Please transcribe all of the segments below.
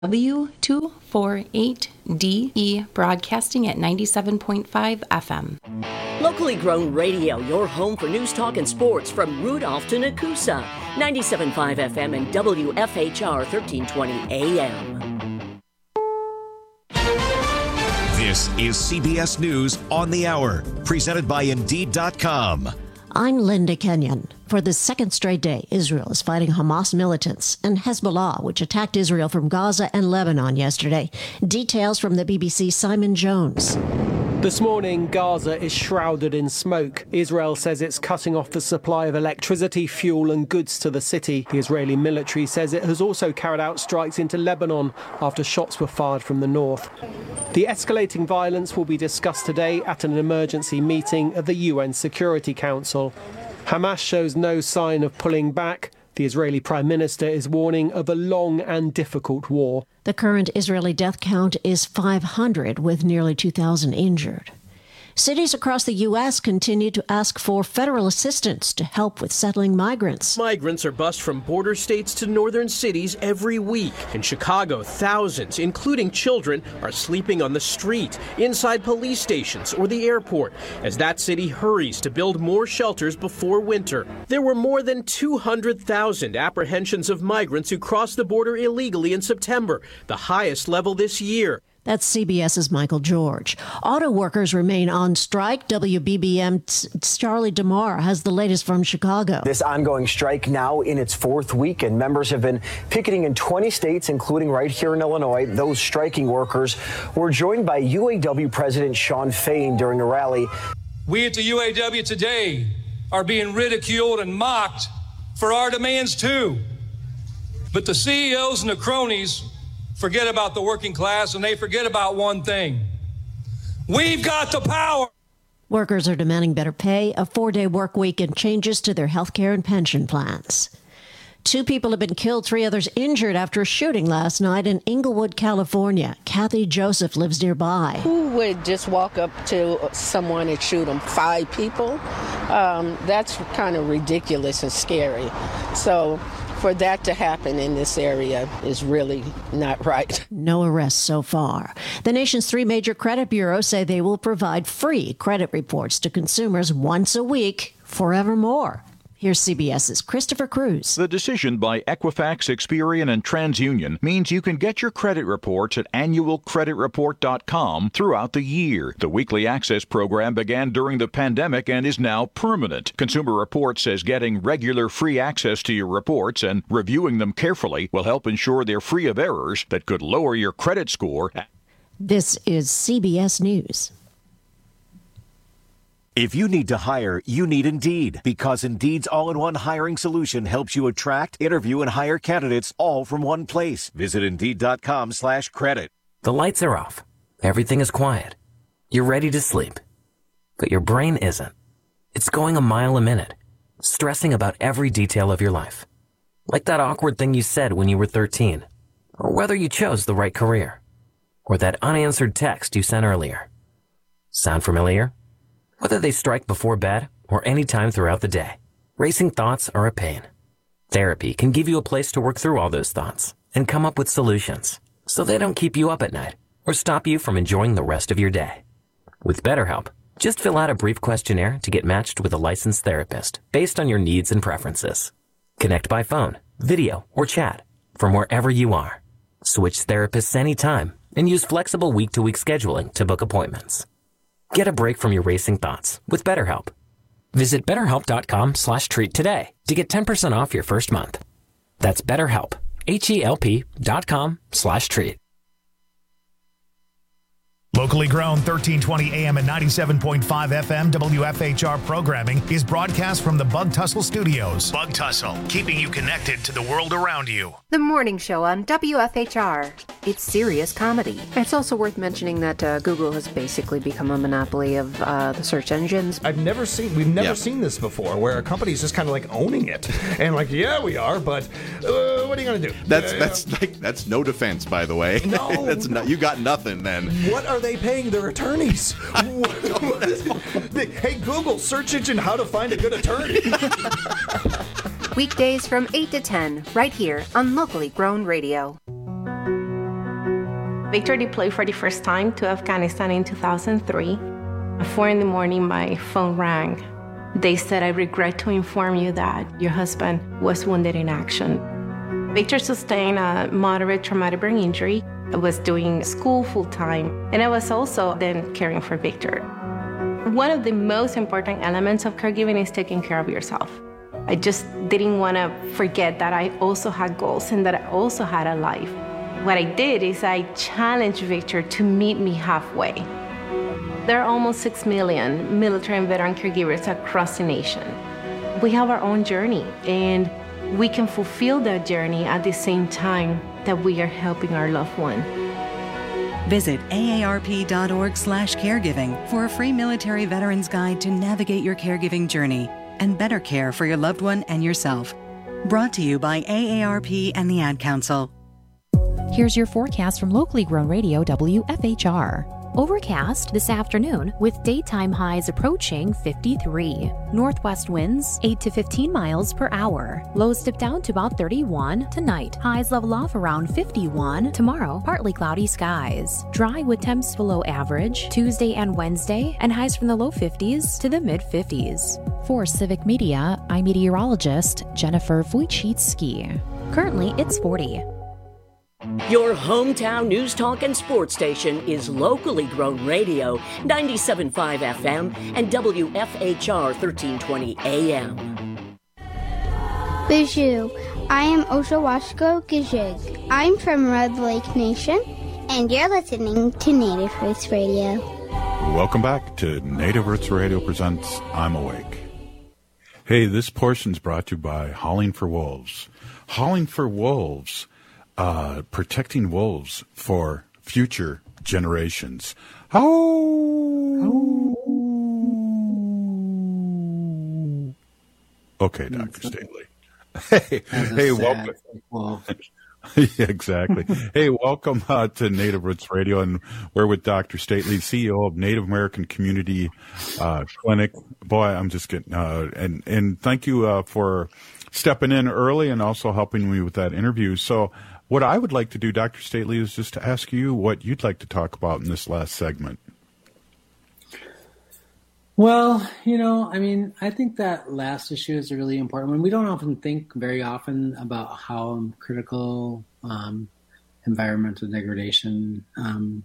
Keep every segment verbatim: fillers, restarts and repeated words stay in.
W two forty-eight D E, broadcasting at ninety-seven point five F M. Locally grown radio, your home for news, talk, and sports from Rudolph to Nakusa. ninety-seven point five F M and W F H R thirteen twenty A M. This is C B S News on the Hour, presented by Indeed dot com. I'm Linda Kenyon. For the second straight day, Israel is fighting Hamas militants and Hezbollah, which attacked Israel from Gaza and Lebanon yesterday. Details from the B B C's Simon Jones. This morning, Gaza is shrouded in smoke. Israel says it's cutting off the supply of electricity, fuel and goods to the city. The Israeli military says it has also carried out strikes into Lebanon after shots were fired from the north. The escalating violence will be discussed today at an emergency meeting of the U N Security Council. Hamas shows no sign of pulling back. The Israeli Prime Minister is warning of a long and difficult war. The current Israeli death count is five hundred, with nearly two thousand injured. Cities across the U S continue to ask for federal assistance to help with settling migrants. Migrants are bused from border states to northern cities every week. In Chicago, thousands, including children, are sleeping on the street, inside police stations or the airport, as that city hurries to build more shelters before winter. There were more than two hundred thousand apprehensions of migrants who crossed the border illegally in September, the highest level this year. That's CBS's Michael George. Auto workers remain on strike. W B B M's Charlie DeMar has the latest from Chicago. This ongoing strike now in its fourth week, and members have been picketing in twenty states, including right here in Illinois. Those striking workers were joined by U A W President Shawn Fain during a rally. We at the U A W today are being ridiculed and mocked for our demands too. But the C E Os and the cronies forget about the working class, and they forget about one thing. We've got the power. Workers are demanding better pay, a four-day work week, and changes to their health care and pension plans. Two people have been killed, three others injured after a shooting last night in Inglewood, California. Kathy Joseph lives nearby. Who would just walk up to someone and shoot them? Five people? Um, that's kind of ridiculous and scary. So for that to happen in this area is really not right. No arrests so far. The nation's three major credit bureaus say they will provide free credit reports to consumers once a week forevermore. Here's CBS's Christopher Cruz. The decision by Equifax, Experian, and TransUnion means you can get your credit reports at annual credit report dot com throughout the year. The weekly access program began during the pandemic and is now permanent. Consumer Reports says getting regular free access to your reports and reviewing them carefully will help ensure they're free of errors that could lower your credit score. This is C B S News. If you need to hire, you need Indeed, because Indeed's all-in-one hiring solution helps you attract, interview, and hire candidates all from one place. Visit Indeed dot com slash credit. The lights are off. Everything is quiet. You're ready to sleep. But your brain isn't. It's going a mile a minute, stressing about every detail of your life. Like that awkward thing you said when you were thirteen, or whether you chose the right career, or that unanswered text you sent earlier. Sound familiar? Whether they strike before bed or any time throughout the day, racing thoughts are a pain. Therapy can give you a place to work through all those thoughts and come up with solutions so they don't keep you up at night or stop you from enjoying the rest of your day. With BetterHelp, just fill out a brief questionnaire to get matched with a licensed therapist based on your needs and preferences. Connect by phone, video, or chat from wherever you are. Switch therapists anytime and use flexible week-to-week scheduling to book appointments. Get a break from your racing thoughts with BetterHelp. Visit BetterHelp.com slash treat today to get ten percent off your first month. That's BetterHelp, H-E-L-P dot com slash treat. Locally grown thirteen twenty A M and ninety-seven point five F M W F H R programming is broadcast from the Bug Tussle Studios. Bug Tussle, keeping you connected to the world around you. The morning show on W F H R. It's serious comedy. It's also worth mentioning that uh, Google has basically become a monopoly of uh, the search engines. I've never seen, we've never yeah. seen this before, where a company's just kind of like owning it. And like, yeah, we are, but uh, what are you going to do? That's, uh, that's like, that's no defense, by the way. No. that's not, you got nothing then. What are they paying their attorneys? Hey, Google, search engine, how to find a good attorney. Weekdays from eight to ten, right here on Locally Grown Radio. Victor deployed for the first time to Afghanistan in two thousand three. At four in the morning, my phone rang. They said, "I regret to inform you that your husband was wounded in action." Victor sustained a moderate traumatic brain injury. I was doing school full-time, and I was also then caring for Victor. One of the most important elements of caregiving is taking care of yourself. I just didn't want to forget that I also had goals and that I also had a life. What I did is I challenged Victor to meet me halfway. There are almost six million military and veteran caregivers across the nation. We have our own journey, and we can fulfill that journey at the same time that we are helping our loved one. Visit A A R P dot org slash caregiving for a free military veterans guide to navigate your caregiving journey and better care for your loved one and yourself. Brought to you by A A R P and the Ad Council. Here's your forecast from locally grown radio W F H R. Overcast this afternoon with daytime highs approaching fifty-three. Northwest winds eight to fifteen miles per hour. Lows dip down to about thirty-one tonight. Highs level off around fifty-one. Tomorrow, partly cloudy skies. Dry with temps below average Tuesday and Wednesday, and highs from the low fifties to the mid fifties. For Civic Media, I'm meteorologist Jennifer Wojcicki. Currently, it's forty. Your hometown news, talk, and sports station is locally grown radio, ninety-seven point five F M and W F H R thirteen twenty A M. Bijou, I am Oshawashko Gijig. I'm from Red Lake Nation, and you're listening to Native Roots Radio. Welcome back to Native Roots Radio presents I'm Awake. Hey, this portion's brought to you by Howling for Wolves. Howling for Wolves. Uh, protecting wolves for future generations. Oh. Okay, Doctor Staley. Hey, hey, welcome. Yeah, exactly. Hey, welcome uh, to Native Roots Radio, and we're with Doctor Staley, C E O of Native American Community uh, Clinic. Boy, I'm just getting uh, and and thank you uh, for stepping in early and also helping me with that interview. So, what I would like to do, Doctor Staley, is just to ask you what you'd like to talk about in this last segment. Well, you know, I mean, I think that last issue is a really important one. We don't often think very often about how critical um, environmental degradation um,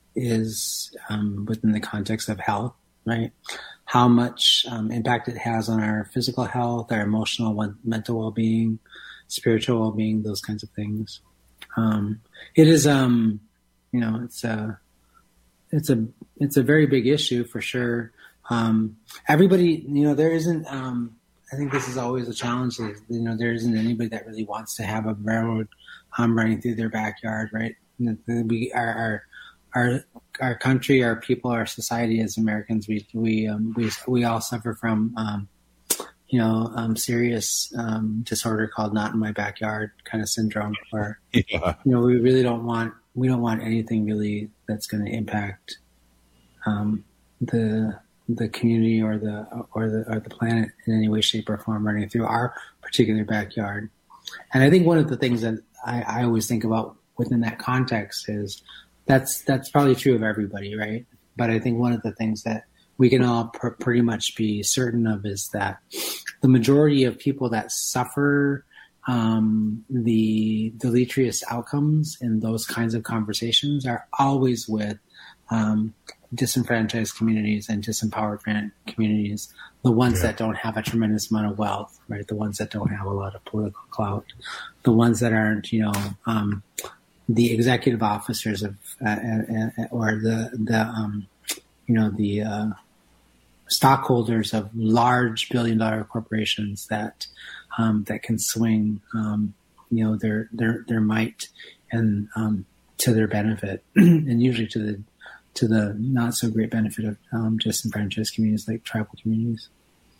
is um, within the context of health, right? How much um, impact it has on our physical health, our emotional, mental well-being, spiritual well-being, those kinds of things. Um, it is, um, you know, it's a, it's a, it's a very big issue for sure. Um, everybody, you know, there isn't, um, I think this is always a challenge. Is, you know, there isn't anybody that really wants to have a railroad, um, running through their backyard, right? We, our, our, our, our country, our people, our society as Americans, we, we, um, we, we all suffer from, um, you know, um, serious um, disorder called "not in my backyard" kind of syndrome, where yeah. you know we really don't want we don't want anything really that's going to impact um, the the community or the or the or the planet in any way, shape, or form running through our particular backyard. And I think one of the things that I, I always think about within that context is that's that's probably true of everybody, right? But I think one of the things that we can all pr- pretty much be certain of is that the majority of people that suffer um, the deleterious outcomes in those kinds of conversations are always with um, disenfranchised communities and disempowered communities, the ones yeah. that don't have a tremendous amount of wealth, right? The ones that don't have a lot of political clout, the ones that aren't, you know, um, the executive officers of uh, uh, uh, or the the um, you know the uh, stockholders of large billion dollar corporations that um, that can swing um, you know their their their might and um, to their benefit, and usually to the to the not so great benefit of um, disenfranchised communities like tribal communities.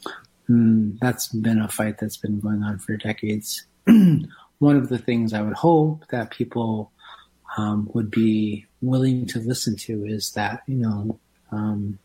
Mm, that's been a fight that's been going on for decades. One of the things I would hope that people um, would be willing to listen to is that, you know, um,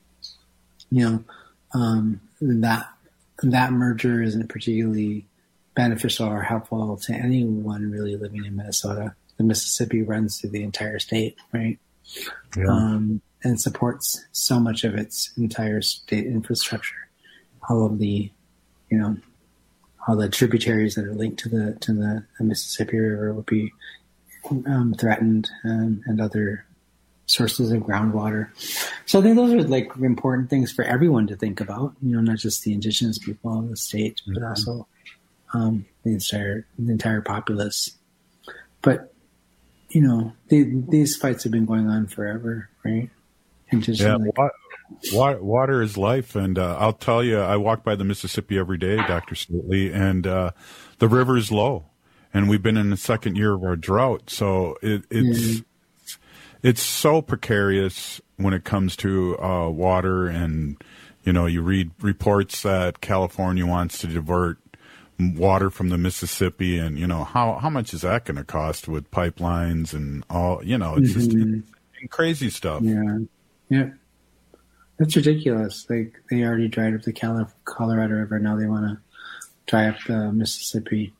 you know, um, that that merger isn't particularly beneficial or helpful to anyone really living in Minnesota. the Mississippi runs through the entire state, right? Yeah. Um, and supports so much of its entire state infrastructure. All of the, you know, all the tributaries that are linked to the to the, the Mississippi River would be um, threatened, um, and other sources of groundwater. So I think those are like important things for everyone to think about. You know, not just the indigenous people of the state, but Mm-hmm. also um, the entire the entire populace. But you know, the, these fights have been going on forever, right? And just Yeah, like, wa- wa- water is life, and uh, I'll tell you, I walk by the Mississippi every day, Doctor Stately, and uh, the river is low, and we've been in the second year of our drought, so it, it's Yeah. it's so precarious when it comes to uh, water, and you know, you read reports that California wants to divert water from the Mississippi, and you know, how how much is that going to cost with pipelines and all? You know, it's just Mhm. it's crazy stuff. Yeah, yeah, that's ridiculous. Like they already dried up the Cali- Colorado River. Now they want to dry up the Mississippi.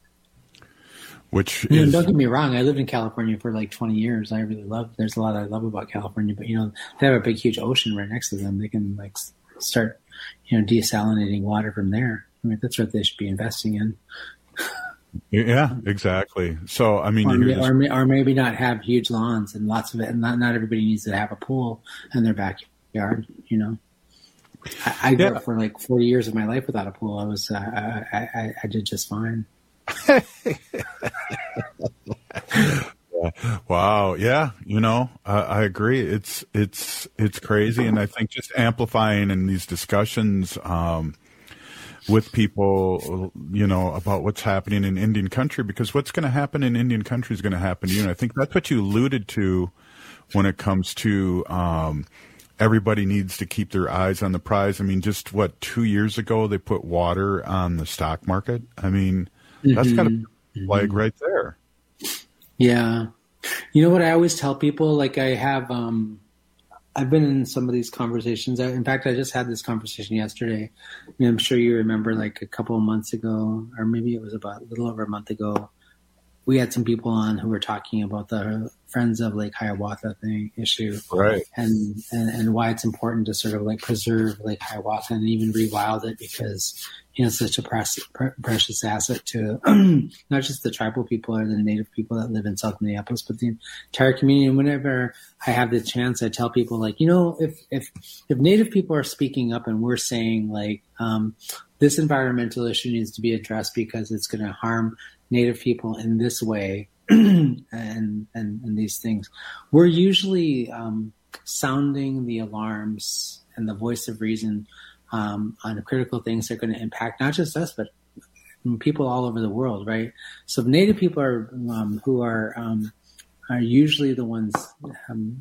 Which You know, is don't get me wrong. I lived in California for like twenty years. I really love. There's a lot I love about California, but you know, they have a big, huge ocean right next to them. They can like s- start, you know, desalinating water from there. I mean, that's what they should be investing in. yeah, exactly. So I mean, Or, you may, hear this, or, may, or maybe not have huge lawns and lots of it. And not, not everybody needs to have a pool in their backyard, you know. I, I grew Yeah. up for like forty years of my life without a pool. I was, uh, I, I, I did just fine. wow, yeah, you know, I, I agree. It's it's it's crazy, and I think just amplifying in these discussions um, with people, you know, about what's happening in Indian country, because what's going to happen in Indian country is going to happen to you. And I think that's what you alluded to when it comes to um, everybody needs to keep their eyes on the prize. I mean, just what, two years ago they put water on the stock market. I mean, that's got a flag right there. Yeah. You know what I always tell people? Like I have, um, I've been in some of these conversations. I, in fact, I just had this conversation yesterday. I mean, I'm sure you remember like a couple of months ago, or maybe it was about a little over a month ago, we had some people on who were talking about the Friends of Lake Hiawatha thing issue. Right. And, and, and why it's important to sort of like preserve Lake Hiawatha and even rewild it because, you know, it's such a precious, precious asset to not just the tribal people or the native people that live in South Minneapolis, but the entire community. And whenever I have the chance, I tell people like, you know, if, if, if native people are speaking up and we're saying like, um, this environmental issue needs to be addressed because it's going to harm native people in this way and, and, and these things, we're usually, um, sounding the alarms and the voice of reason Um, on critical things that are going to impact not just us, but people all over the world, right? So Native people are um, who are um, are usually the ones um,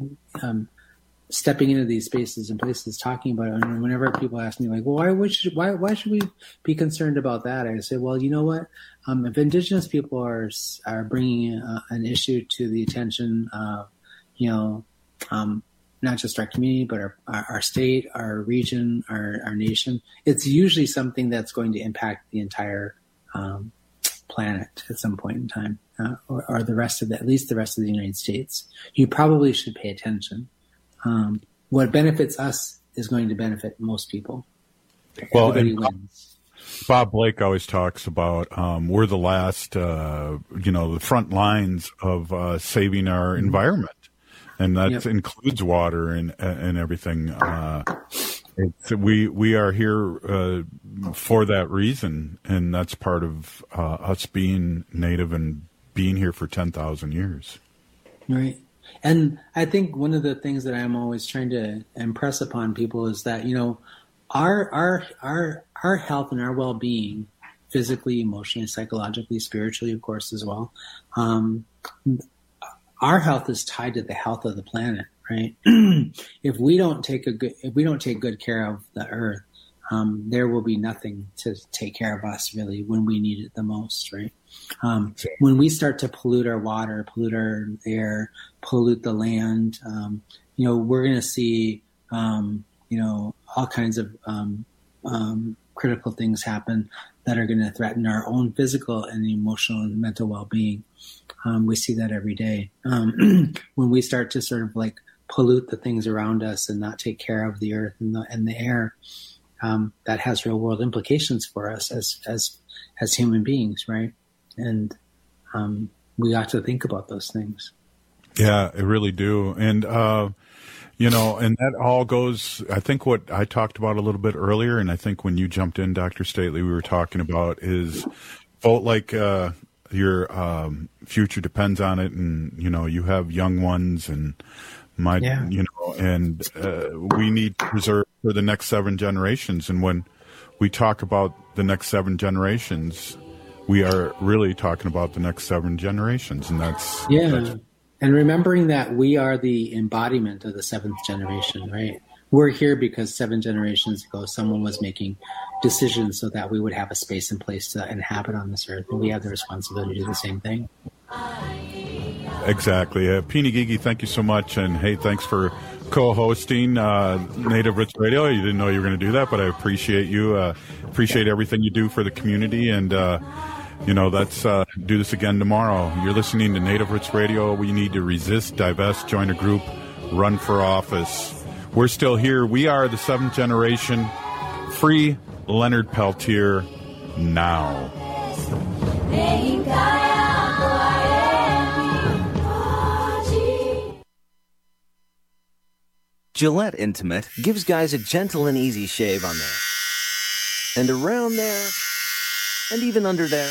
um, stepping into these spaces and places, talking about it. And whenever people ask me, like, "Well, why would should, why why should we be concerned about that?" I say, "Well, you know what? Um, if Indigenous people are are bringing uh, an issue to the attention of, you know." Um, not just our community, but our, our, our state, our region, our, our nation. It's usually something that's going to impact the entire um, planet at some point in time, uh, or, or the rest of the, at least the rest of the United States. You probably should pay attention. Um, what benefits us is going to benefit most people. Well, Everybody and wins. Bob Blake always talks about um, we're the last, uh, you know, the front lines of uh, saving our environment. And that Yep. includes water and and everything. Uh, it's, we we are here uh, for that reason, and that's part of uh, us being native and being here for ten thousand years. Right. And I think one of the things that I'm always trying to impress upon people is that, you know, our our our our health and our well-being, physically, emotionally, psychologically, spiritually, of course, as well. Um, our health is tied to the health of the planet, right? If we don't take a good, if we don't take good care of the earth, um, there will be nothing to take care of us really when we need it the most, right? Um, when we start to pollute our water, pollute our air, pollute the land, um, you know, we're going to see, um, you know, all kinds of um, um, critical things happen. that are going to threaten our own physical and emotional and mental well-being. Um, we see that every day. Um, when we start to sort of like pollute the things around us and not take care of the earth and the, and the air, um, that has real world implications for us as, as, as human beings. Right. And, um, we ought to think about those things. Yeah, I really do. And, uh, you know, and that all goes, I think what I talked about a little bit earlier, and I think when you jumped in, Doctor Stately, we were talking about is vote like uh, your um, future depends on it. And, you know, you have young ones and my, yeah. you know, and uh, we need to preserve for the next seven generations. And when we talk about the next seven generations, we are really talking about the next seven generations. And that's, yeah. That's, And remembering that we are the embodiment of the seventh generation, right? We're here because seven generations ago, someone was making decisions so that we would have a space and place to inhabit on this earth. And we have the responsibility to do the same thing. Exactly. Uh, Peeny Gigi, thank you so much. And hey, thanks for co-hosting uh, Native Roots Radio. You didn't know you were going to do that, but I appreciate you. Uh, appreciate everything you do for the community. And, uh, You know, let's uh, do this again tomorrow. You're listening to Native Roots Radio. We need to resist, divest, join a group, run for office. We're still here. We are the seventh generation. Free Leonard Peltier now. Gillette Intimate gives guys a gentle and easy shave on there. And around there. And even under there.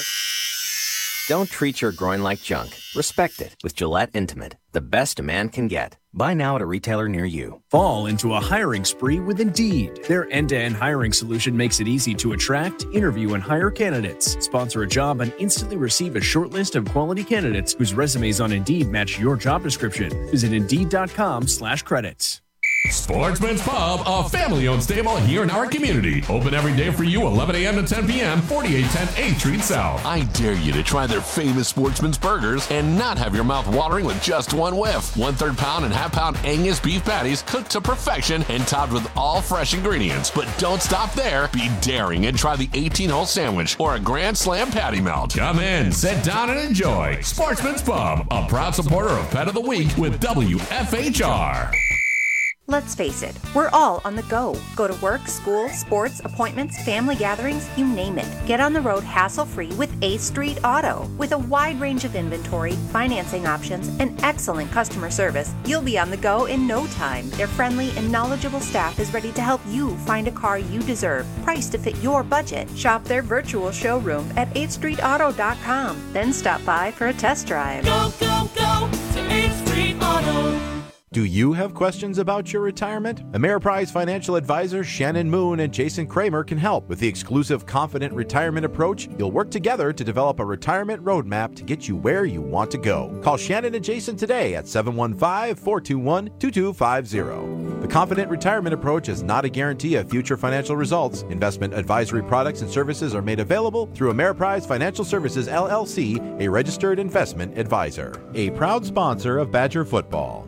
Don't treat your groin like junk. Respect it with Gillette Intimate, the best a man can get. Buy now at a retailer near you. Fall into a hiring spree with Indeed. Their end-to-end hiring solution makes it easy to attract, interview, and hire candidates. Sponsor a job and instantly receive a short list of quality candidates whose resumes on Indeed match your job description. Visit Indeed.com slash credits. Sportsman's Pub, a family-owned stable here in our community. Open every day for you, eleven a.m. to ten p.m., forty-eight ten eighth Street South. I dare you to try their famous Sportsman's Burgers and not have your mouth watering with just one whiff. One-third pound and half-pound Angus beef patties cooked to perfection and topped with all fresh ingredients. But don't stop there. Be daring and try the eighteen-hole sandwich or a Grand Slam patty melt. Come in, sit down, and enjoy. Sportsman's Pub, a proud supporter of Pet of the Week with W F H R. Let's face it, we're all on the go. Go to work, school, sports, appointments, family gatherings, you name it. Get on the road hassle-free with eighth Street Auto. With a wide range of inventory, financing options, and excellent customer service, you'll be on the go in no time. Their friendly and knowledgeable staff is ready to help you find a car you deserve, priced to fit your budget. Shop their virtual showroom at eighth street auto dot com. Then stop by for a test drive. Go, go, go to eighth Street Auto. Do you have questions about your retirement? Ameriprise financial advisors Shannon Moon and Jason Kramer can help with the exclusive Confident Retirement Approach. You'll work together to develop a retirement roadmap to get you where you want to go. Call Shannon and Jason today at seven one five, four two one, two two five zero. The Confident Retirement Approach is not a guarantee of future financial results. Investment advisory products and services are made available through Ameriprise Financial Services, L L C, a registered investment advisor. A proud sponsor of Badger Football.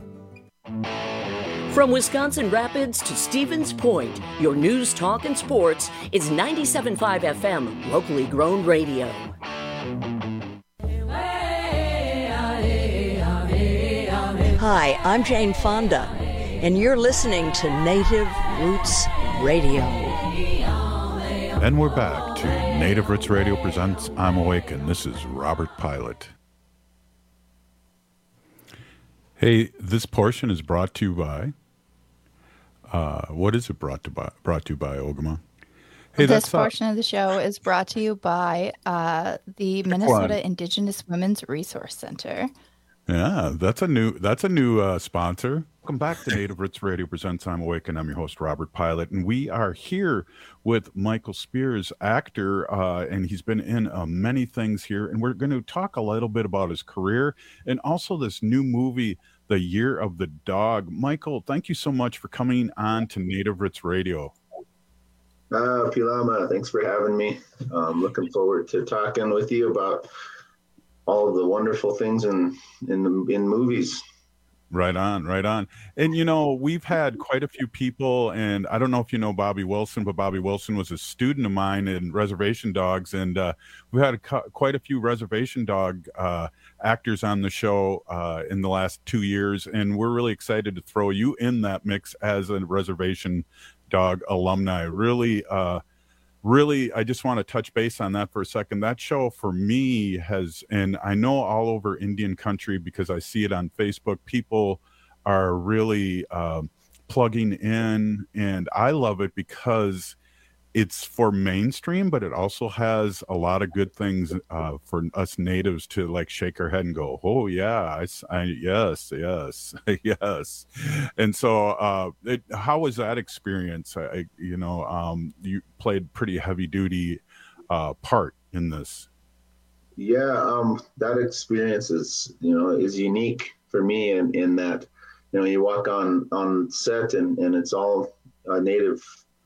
From Wisconsin Rapids to Stevens Point, your news, talk, and sports is ninety-seven point five F M, locally grown radio. Hi, I'm Jane Fonda, and you're listening to Native Roots Radio. And we're back to Native Roots Radio presents I'm Awake, and this is Robert Pilot. Hey, this portion is brought to you by, uh, what is it brought to by, brought to you by, Ogama? Hey, this that's, portion uh, of the show is brought to you by uh, the Minnesota Indigenous Women's Resource Center. Yeah, that's a new that's a new uh, sponsor. Welcome back to Native Roots Radio presents I'm Awake, and I'm your host, Robert Pilot, and we are here with Michael Spears, actor, uh, and he's been in uh, many things here, and we're going to talk a little bit about his career and also this new movie, The Year of the Dog. Michael, thank you so much for coming on to Native Roots Radio. Uh, Pilama, thanks for having me. I'm looking forward to talking with you about all of the wonderful things in in the, in movies. Right on, right on. And, you know, we've had quite a few people, and I don't know if you know Bobby Wilson, but Bobby Wilson was a student of mine in Reservation Dogs, and uh, we had a, quite a few Reservation Dog uh, actors on the show uh, in the last two years, and we're really excited to throw you in that mix as a Reservation Dog alumni. Really, uh, really, I just want to touch base on that for a second. That show for me has, and I know all over Indian country because I see it on Facebook, people are really uh, plugging in, and I love it because it's for mainstream, but it also has a lot of good things uh, for us natives to like shake our head and go, oh yeah, I, I, yes, yes, yes. And so uh, it, how was that experience? I, you know, um, you played pretty heavy duty uh, part in this. Yeah, um, that experience is, you know, is unique for me in, in that, you know, you walk on, on set and, and it's all uh, native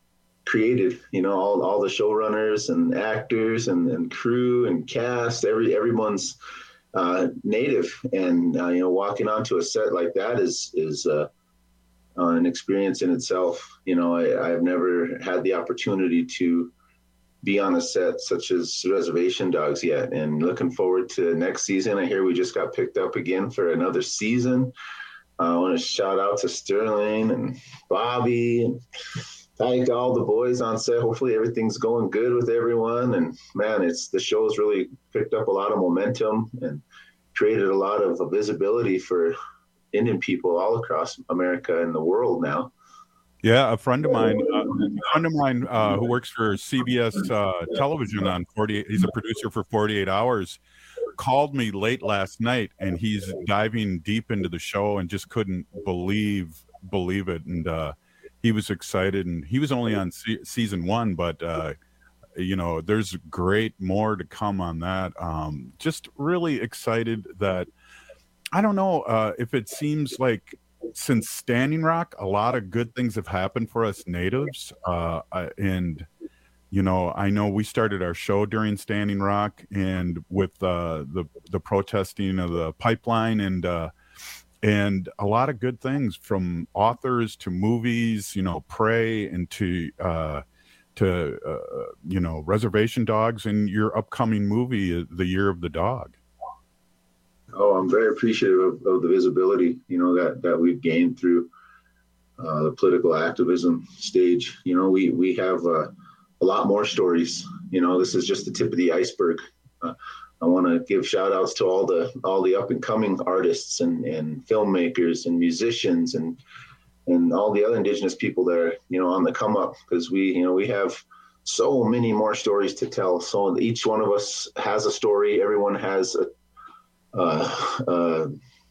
created, you know, all, all the showrunners and actors and, and crew and cast, every everyone's uh, native, and uh, you know, walking onto a set like that is is uh, uh, an experience in itself. You know, I, I've never had the opportunity to be on a set such as Reservation Dogs yet, and looking forward to next season. I hear we just got picked up again for another season. Uh, I want to shout out to Sterling and Bobby and thank all the boys on set. Hopefully everything's going good with everyone. And man, it's the show's really picked up a lot of momentum and created a lot of visibility for Indian people all across America and the world now. Yeah, a friend of mine, uh, a friend of mine uh, who works for C B S uh, television on forty-eight, he's a producer for forty-eight hours, called me late last night, and he's diving deep into the show and just couldn't believe believe it. And uh, he was excited, and he was only on se- season one, but uh, you know, there's great more to come on that. Um, just really excited that, I don't know uh, if it seems like since Standing Rock, a lot of good things have happened for us natives. Uh, and, you know, I know we started our show during Standing Rock and with uh, the, the protesting of the pipeline and, uh, and a lot of good things from authors to movies, you know, Prey and to, uh, to, uh, you know, Reservation Dogs and your upcoming movie, The Year of the Dog. Oh, I'm very appreciative of, of the visibility, you know, that, that we've gained through uh, the political activism stage. You know, we, we have uh, a lot more stories. You know, this is just the tip of the iceberg. Uh, I want to give shout outs to all the all the up and coming artists and, and filmmakers and musicians and and all the other Indigenous people that are, you know, on the come up, because we, you know, we have so many more stories to tell. So each one of us has a story. Everyone has a, uh, uh,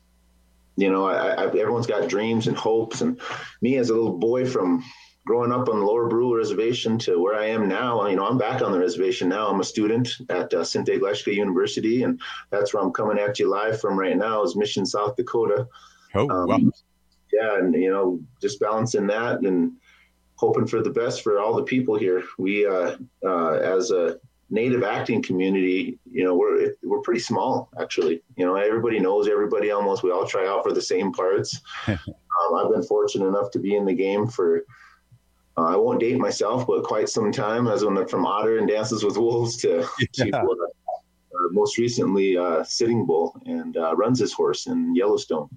you know, I, I, everyone's got dreams and hopes. And me as a little boy from growing up on the Lower Brule Reservation to where I am now, you know, I'm back on the reservation now. I'm a student at uh, Sinte Gleshka University, and that's where I'm coming at you live from right now is Mission, South Dakota. Oh, um, wow. Yeah, and, you know, just balancing that and hoping for the best for all the people here. We, uh, uh, as a Native acting community, you know, we're we're pretty small, actually. You know, everybody knows everybody almost. We all try out for the same parts. um, I've been fortunate enough to be in the game for, uh, I won't date myself, but quite some time, as when from Otter and Dances with Wolves to, yeah. to uh, uh, most recently uh, Sitting Bull and uh, Runs His Horse in Yellowstone.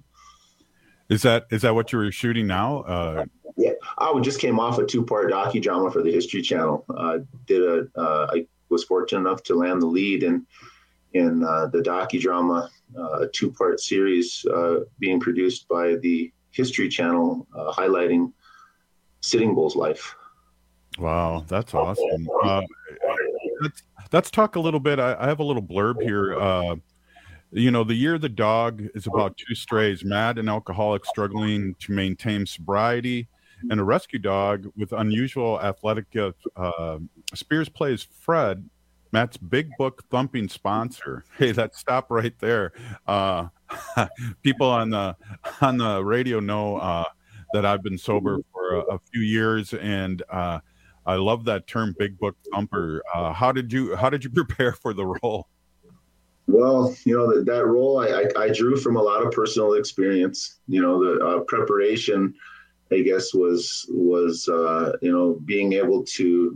Is that is that what you were shooting now? Uh, yeah, I just came off a two-part docudrama for the History Channel. Uh, did a uh, I was fortunate enough to land the lead in in uh, the docudrama, uh, a two-part series uh, being produced by the History Channel, uh, highlighting Sitting Bull's life. Wow, that's awesome. Uh, let's, let's talk a little bit. I, I have a little blurb here. Uh, you know, The Year of the Dog is about two strays, mad and alcoholic, struggling to maintain sobriety, and a rescue dog with unusual athletic gifts. Uh, Spears plays Fred, Matt's big book thumping sponsor. Hey, that stop right there. Uh, people on the on the radio know uh, that I've been sober for a, a few years, and uh, I love that term, big book thumper. Uh, how did you how did you prepare for the role? Well, you know, that, that role I, I, I drew from a lot of personal experience. You know, the uh, preparation, I guess, was, was uh, you know, being able to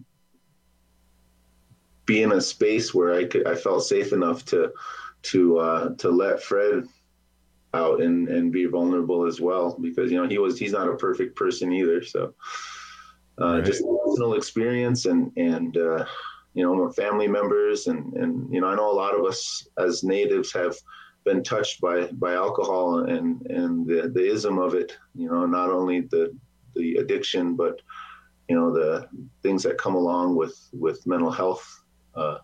be in a space where I could, I felt safe enough to, to, uh, to let Fred out and, and be vulnerable as well, because, you know, he was, he's not a perfect person either. So uh, right. Just personal experience and, and, uh, you know, family members. And, and, you know, I know a lot of us as natives have been touched by, by alcohol and, and the, the ism of it, you know, not only the, the addiction, but, you know, the things that come along with, with mental health, uh,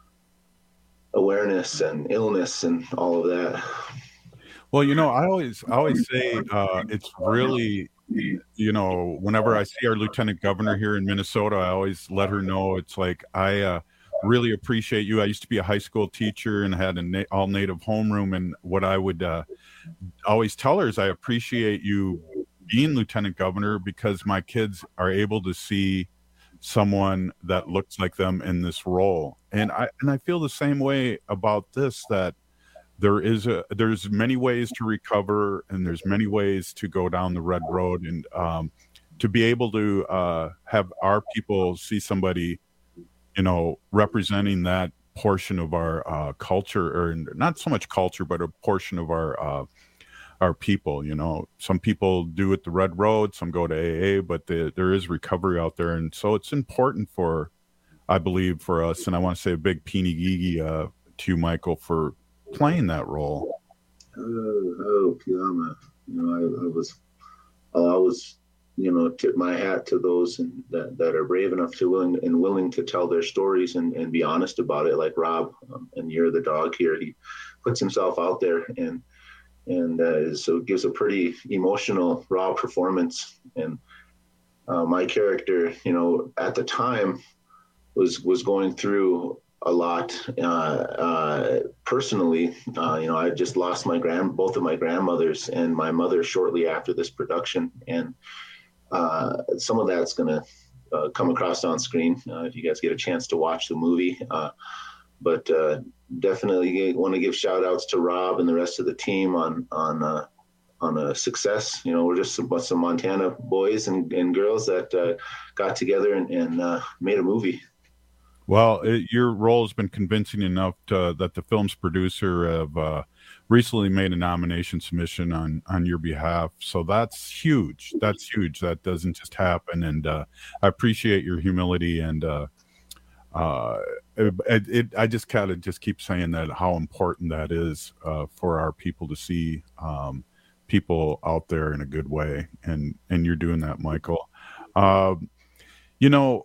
awareness and illness and all of that. Well, you know, I always, I always say uh, it's really, you know, whenever I see our lieutenant governor here in Minnesota, I always let her know it's like, I uh, really appreciate you. I used to be a high school teacher and had an na- all native homeroom. And what I would uh, always tell her is I appreciate you being lieutenant governor because my kids are able to see someone that looks like them in this role. And I, and I feel the same way about this, that there is a, there's many ways to recover and there's many ways to go down the red road, and um, to be able to uh, have our people see somebody, you know, representing that portion of our uh, culture, or not so much culture, but a portion of our, uh, our people. You know, some people do it the red road, some go to A A, but the, there is recovery out there. And so it's important for, I believe, for us. And I want to say a big peeny gigi uh, to you, Michael, for playing that role. Oh, oh Kiama. You know, I, I was, I'll always, you know, tip my hat to those and, that, that are brave enough to willing and willing to tell their stories and, and be honest about it. Like Rob, um, and You're the Dog here. He puts himself out there and, and uh, so it gives a pretty emotional, raw performance. And uh, my character, you know, at the time was, was going through a lot uh, uh, personally. Uh, you know, I just lost my grand, both of my grandmothers and my mother shortly after this production. And uh, some of that's going to uh, come across on screen uh, if you guys get a chance to watch the movie. Uh, but uh, definitely want to give shout outs to Rob and the rest of the team on, on, uh, on a success. You know, we're just some, some Montana boys and, and girls that uh, got together and, and uh, made a movie. Well, it, your role has been convincing enough to, that the film's producer have uh, recently made a nomination submission on, on your behalf. So that's huge. That's huge. That doesn't just happen. And uh, I appreciate your humility. And uh, uh, it, it, I just kind of just keep saying that, how important that is uh, for our people to see um, people out there in a good way. And, and you're doing that, Michael. Uh, you know,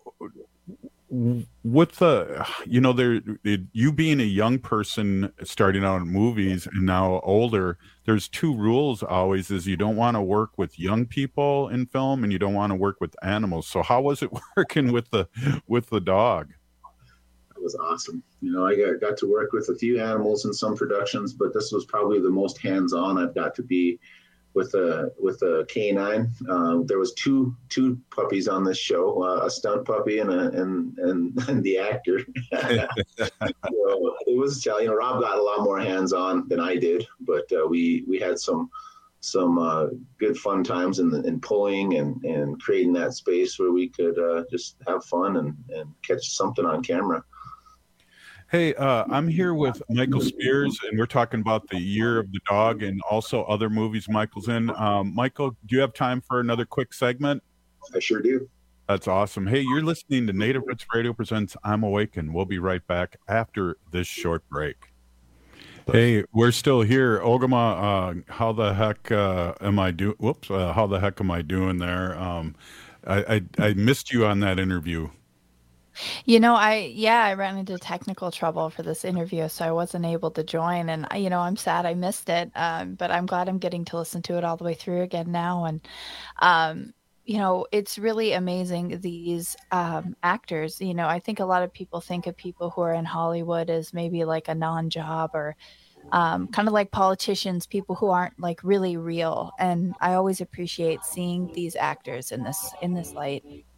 with the, you know, there, it, you being a young person starting out in movies and now older, there's two rules always: is you don't want to work with young people in film and you don't want to work with animals. So how was it working with the, with the dog? It was awesome. You know, I got, got to work with a few animals in some productions, but this was probably the most hands-on I've got to be with a with a canine. Uh, there was two two puppies on this show, uh, a stunt puppy and a, and, and and the actor. So it was, you know, Rob got a lot more hands on than I did, but uh, we we had some some uh, good fun times in, the, in pulling and, and creating that space where we could uh, just have fun and, and catch something on camera. Hey, uh, I'm here with Michael Spears, and we're talking about the Year of the Dog and also other movies Michael's in. Um, Michael, do you have time for another quick segment? I sure do. That's awesome. Hey, you're listening to Native Roots Radio presents I'm Awake, and we'll be right back after this short break. Hey, we're still here. Ogama, uh, how the heck uh, am I doing? Whoops, uh, how the heck am I doing there? Um, I, I, I missed you on that interview. You know, I, yeah, I ran into technical trouble for this interview, so I wasn't able to join. And, you know, I'm sad I missed it, um, but I'm glad I'm getting to listen to it all the way through again now. And, um, you know, it's really amazing, these um, actors. You know, I think a lot of people think of people who are in Hollywood as maybe like a non-job or um, kind of like politicians, people who aren't like really real. And I always appreciate seeing these actors in this in this light.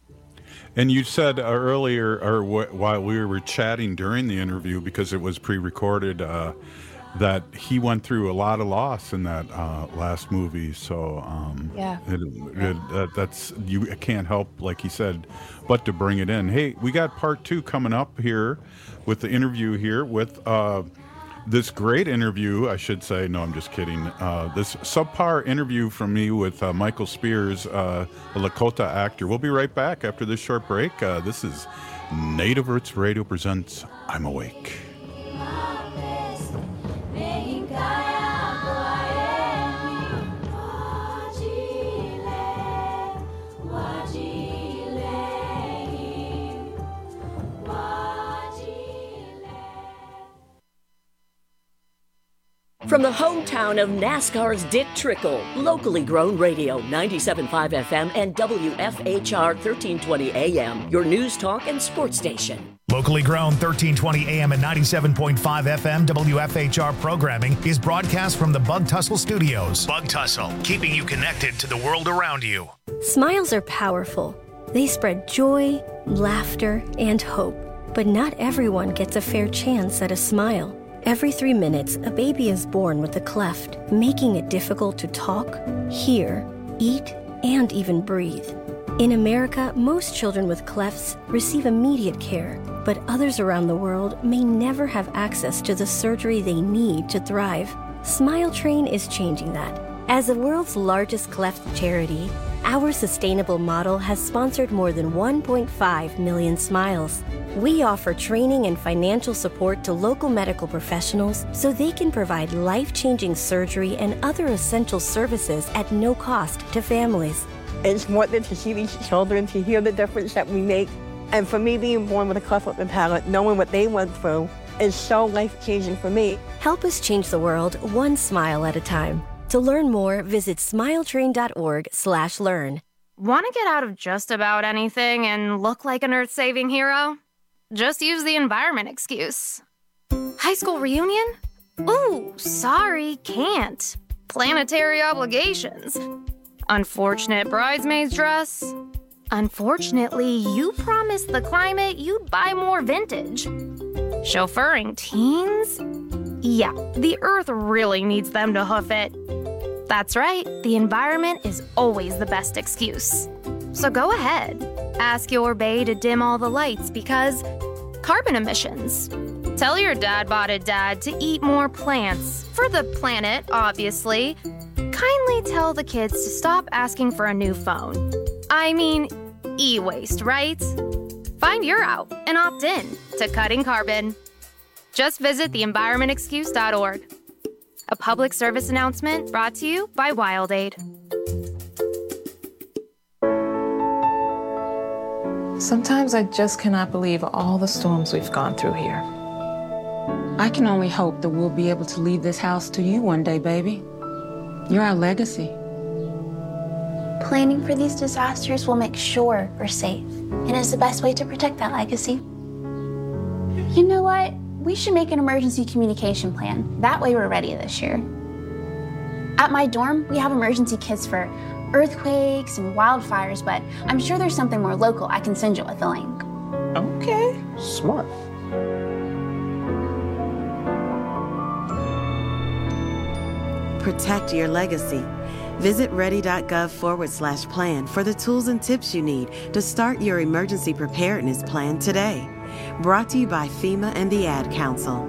And you said uh, earlier, or wh- while we were chatting during the interview, because it was pre-recorded, uh, that he went through a lot of loss in that uh, last movie. So um, yeah, it, it, uh, that's you can't help, like he said, but to bring it in. Hey, we got part two coming up here with the interview here with uh, this great interview, I should say. No, I'm just kidding. Uh, this subpar interview from me with uh, Michael Spears, uh, a Lakota actor. We'll be right back after this short break. Uh, this is Native Roots Radio presents I'm Awake. From the hometown of NASCAR's Dick Trickle, locally grown radio, ninety-seven point five F M and W F H R thirteen twenty A M, your news talk and sports station. Locally grown thirteen twenty A M and ninety-seven point five F M W F H R programming is broadcast from the Bug Tussle Studios. Bug Tussle, keeping you connected to the world around you. Smiles are powerful. They spread joy, laughter, and hope. But not everyone gets a fair chance at a smile. Every three minutes, a baby is born with a cleft, making it difficult to talk, hear, eat, and even breathe. In America, most children with clefts receive immediate care, but others around the world may never have access to the surgery they need to thrive. Smile Train is changing that. As the world's largest cleft charity, our sustainable model has sponsored more than one point five million smiles. We offer training and financial support to local medical professionals so they can provide life-changing surgery and other essential services at no cost to families. It's important to see these children, to hear the difference that we make. And for me, being born with a cleft lip and palate, knowing what they went through is so life-changing for me. Help us change the world one smile at a time. To learn more, visit smiletrain.org slash learn. Want to get out of just about anything and look like an earth-saving hero? Just use the environment excuse. High school reunion? Ooh, sorry, can't. Planetary obligations. Unfortunate bridesmaid's dress. Unfortunately, you promised the climate you'd buy more vintage. Chauffeuring teens? Yeah, the earth really needs them to hoof it. That's right, the environment is always the best excuse. So go ahead, ask your bae to dim all the lights because carbon emissions. Tell your dad-botted dad to eat more plants. For the planet, obviously. Kindly tell the kids to stop asking for a new phone. I mean, e-waste, right? Find your out and opt in to cutting carbon. Just visit the environment excuse dot org. A public service announcement brought to you by WildAid. Sometimes I just cannot believe all the storms we've gone through here. I can only hope that we'll be able to leave this house to you one day, baby. You're our legacy. Planning for these disasters will make sure we're safe, and is the best way to protect that legacy. You know what? We should make an emergency communication plan. That way we're ready this year. At my dorm, we have emergency kits for earthquakes and wildfires, but I'm sure there's something more local. I can send you with a link. Okay. Smart. Protect your legacy. Visit ready.gov forward slash plan for the tools and tips you need to start your emergency preparedness plan today. Brought to you by FEMA and the Ad Council.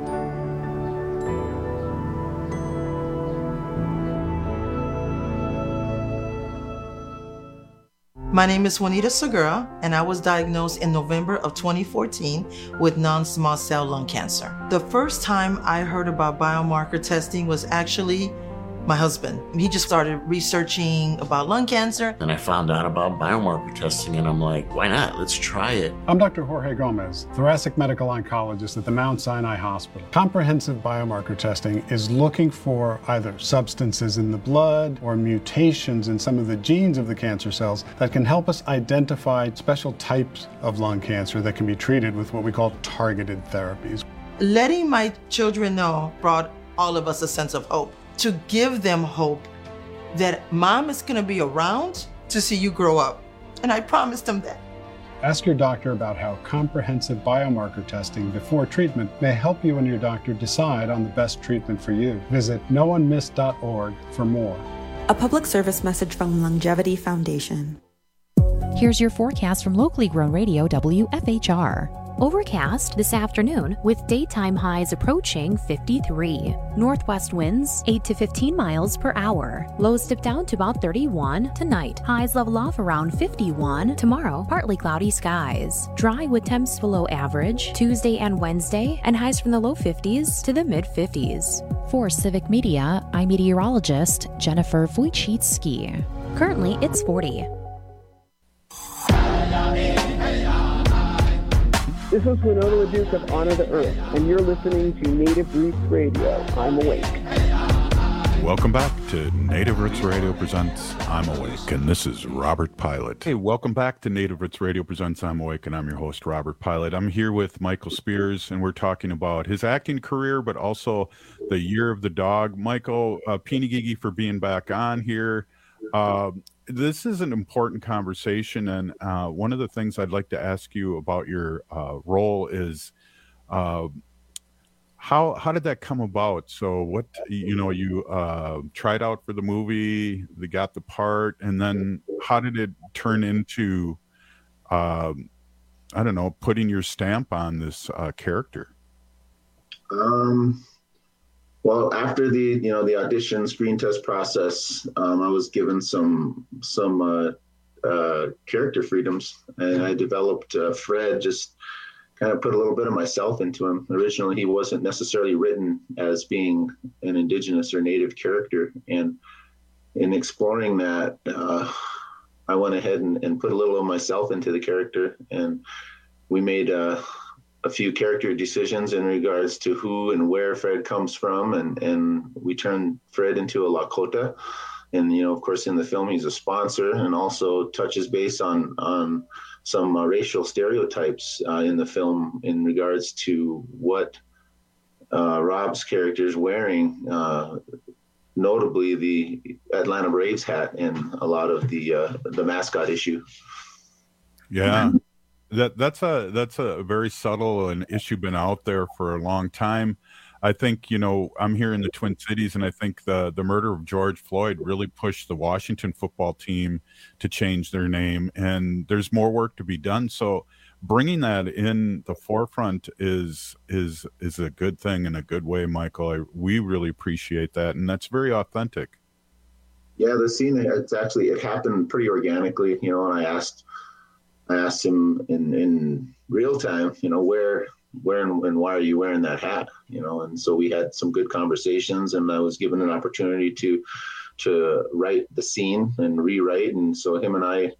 My name is Juanita Segura, and I was diagnosed in November of twenty fourteen with non-small cell lung cancer. The first time I heard about biomarker testing was actually my husband. He just started researching about lung cancer. And I found out about biomarker testing, and I'm like, why not? Let's try it. I'm Doctor Jorge Gomez, thoracic medical oncologist at the Mount Sinai Hospital. Comprehensive biomarker testing is looking for either substances in the blood or mutations in some of the genes of the cancer cells that can help us identify special types of lung cancer that can be treated with what we call targeted therapies. Letting my children know brought all of us a sense of hope. To give them hope that mom is going to be around to see you grow up. And I promised them that. Ask your doctor about how comprehensive biomarker testing before treatment may help you and your doctor decide on the best treatment for you. Visit no one missed dot org for more. A public service message from Longevity Foundation. Here's your forecast from locally grown radio W F H R. Overcast this afternoon with daytime highs approaching fifty-three. Northwest winds eight to fifteen miles per hour. Lows dip down to about thirty-one tonight. Highs level off around fifty-one. Tomorrow, partly cloudy skies. Dry with temps below average Tuesday and Wednesday, and highs from the low fifties to the mid fifties. For Civic Media, I'm meteorologist Jennifer Wojcicki. Currently, it's forty. This is Winona LaDuke of Honor the Earth, and you're listening to Native Roots Radio. I'm Awake. Welcome back to Native Roots Radio Presents I'm Awake, and this is Robert Pilot. Hey, welcome back to Native Roots Radio Presents I'm Awake, and I'm your host, Robert Pilot. I'm here with Michael Spears, and we're talking about his acting career, but also the Year of the Dog. Michael, uh, Pinigigi for being back on here. Uh, this is an important conversation, and uh, one of the things I'd like to ask you about your uh, role is uh, how how did that come about? So what, you know, you uh, tried out for the movie, they got the part, and then how did it turn into, uh, I don't know, putting your stamp on this uh, character? Um. Well, after the you know the audition screen test process, um, I was given some some uh, uh, character freedoms, and I developed uh, Fred. Just kind of put a little bit of myself into him. Originally, he wasn't necessarily written as being an indigenous or native character, and in exploring that, uh, I went ahead and, and put a little of myself into the character, and we made a. a few character decisions in regards to who and where Fred comes from. And, and we turned Fred into a Lakota. And, you know, of course, in the film, he's a sponsor, and also touches base on, on some uh, racial stereotypes uh, in the film in regards to what uh, Rob's character is wearing, uh, notably the Atlanta Braves hat in a lot of the, uh, the mascot issue. Yeah. That that's a that's a very subtle an issue been out there for a long time. I think, you know, I'm here in the Twin Cities, and I think the the murder of George Floyd really pushed the Washington football team to change their name, and there's more work to be done. So bringing that in the forefront is is is a good thing in a good way, Michael. I, we really appreciate that, and that's very authentic. Yeah, the scene, it's actually, it happened pretty organically, you know, and I asked I asked him in, in real time, you know, where, where and, and why are you wearing that hat? You know, and so we had some good conversations, and I was given an opportunity to, to write the scene and rewrite. And so him and I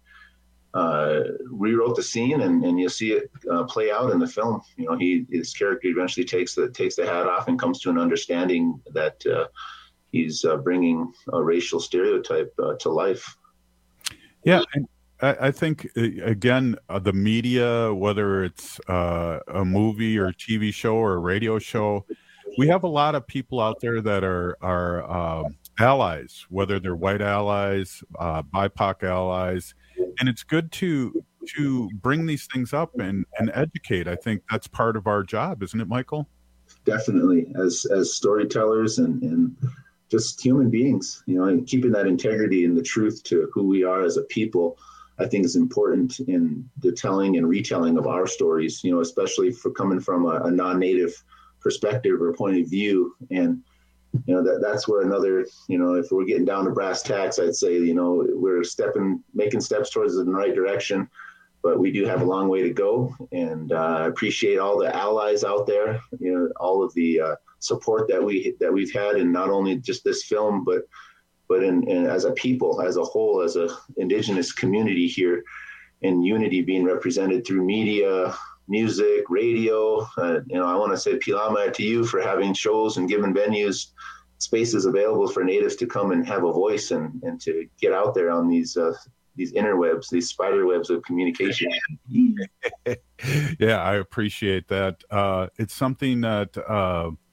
uh, rewrote the scene, and, and you'll see it uh, play out in the film. You know, he, his character eventually takes the, takes the hat off and comes to an understanding that uh, he's uh, bringing a racial stereotype uh, to life. Yeah. And- I think, again, uh, the media, whether it's uh, a movie or a T V show or a radio show, we have a lot of people out there that are are uh, allies, whether they're white allies, uh, B I P O C allies, and it's good to to bring these things up and, and educate. I think that's part of our job, isn't it, Michael? Definitely, as as storytellers and, and just human beings, you know, and keeping that integrity and the truth to who we are as a people, I think is important in the telling and retelling of our stories, you know, especially for coming from a, a non-native perspective or point of view. And, you know, that that's where another, you know, if we're getting down to brass tacks, I'd say, you know, we're stepping, making steps towards the right direction, but we do have a long way to go. And uh, I appreciate all the allies out there, you know, all of the uh, support that we, that we've had, and not only just this film, but but in, in, as a people, as a whole, as a indigenous community here, and unity being represented through media, music, radio. Uh, you know, I want to say Pilama to you for having shows and giving venues, spaces available for natives to come and have a voice, and, and to get out there on these uh, these interwebs, these spider webs of communication. Yeah, I appreciate that. Uh, it's something that uh,